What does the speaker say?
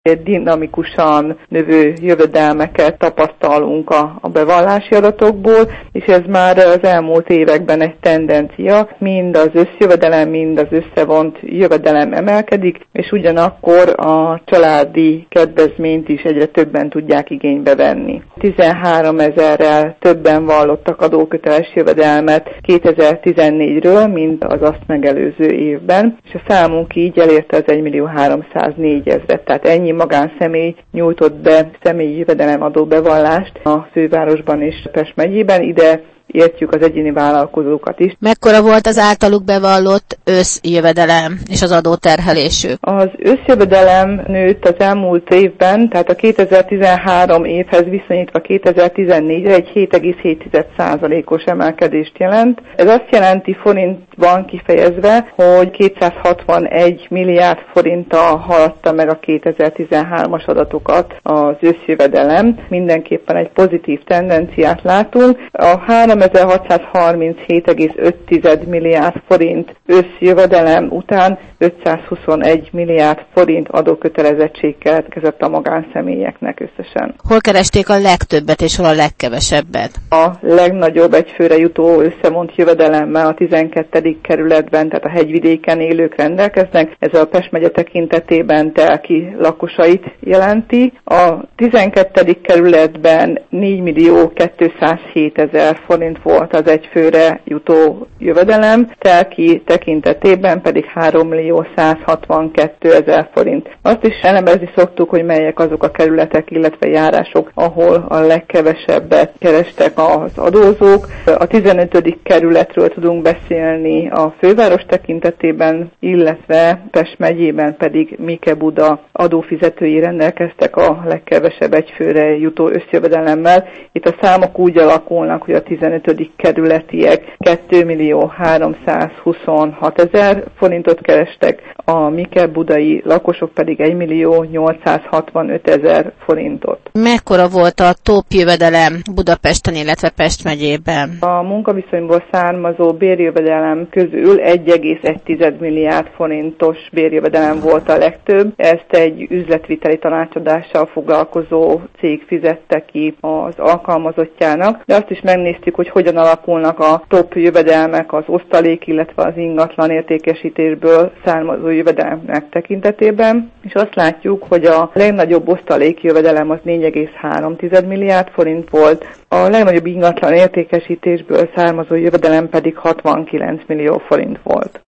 dinamikusan növő jövedelmeket tapasztalunk a bevallási adatokból, és ez már az elmúlt években egy tendencia, mind az összjövedelem, mind az összevont jövedelem emelkedik, és ugyanakkor a családi kedvezményt is egyre többen tudják igénybe venni. 13 000-rel többen vallottak adóköteles jövedelmet 2014-ről, mint az azt megelőző évben, és a számunk így elérte az 1.304.000-et, tehát ennyi magánszemély nyújtott be személyi jövedelemadó bevallást a fővárosban és Pest megyében, ide értjük az egyéni vállalkozókat is. Mekkora volt az általuk bevallott összjövedelem és az adóterhelésük? Az összjövedelem nőtt az elmúlt évben, tehát a 2013 évhez viszonyítva 2014-re egy 7,7%-os emelkedést jelent. Ez azt jelenti forintban kifejezve, hogy 261 milliárd forinttal haladta meg a 2013-as adatokat az összjövedelem. Mindenképpen egy pozitív tendenciát látunk. A 3637,5 milliárd forint összjövedelem után 521 milliárd forint adókötelezettség keletkezett a magánszemélyeknek összesen. Hol keresték a legtöbbet és hol a legkevesebbet? A legnagyobb egyfőre jutó összevont jövedelemmel a 12. kerületben, tehát a hegyvidéken élők rendelkeznek. Ez a Pest megye tekintetében telki lakosait jelenti. A 12. kerületben 4.207.000 forint volt az egyfőre jutó jövedelem, telki tekintetében pedig 3.162.000 forint. Azt is elemezni szoktuk, hogy melyek azok a kerületek, illetve járások, ahol a legkevesebbet kerestek az adózók. A 15. kerületről tudunk beszélni a főváros tekintetében, illetve Pest megyében pedig Mike-Buda adófizetői rendelkeztek a legkevesebb egyfőre jutó összjövedelemmel. Itt a számok úgy alakulnak, hogy a 15. kerületiek 2.326.000 forintot kerestek, a Mike-Budai lakosok pedig 1.865.000 forintot. Mekkora volt a top jövedelem Budapesten, illetve Pest megyében? A munkaviszonyból származó bérjövedelem közül 1,1 milliárd forintos bérjövedelem volt a legtöbb. Ezt egy üzletviteli tanácsadással foglalkozó cég fizette ki az alkalmazottjának, de azt is megnéztük, hogy hogyan alakulnak a top jövedelmek az osztalék, illetve az ingatlan értékesítésből származó jövedelmek tekintetében, és azt látjuk, hogy a legnagyobb osztalék jövedelem az 4,3 milliárd forint volt, a legnagyobb ingatlan értékesítésből származó jövedelem pedig 69 millió forint volt.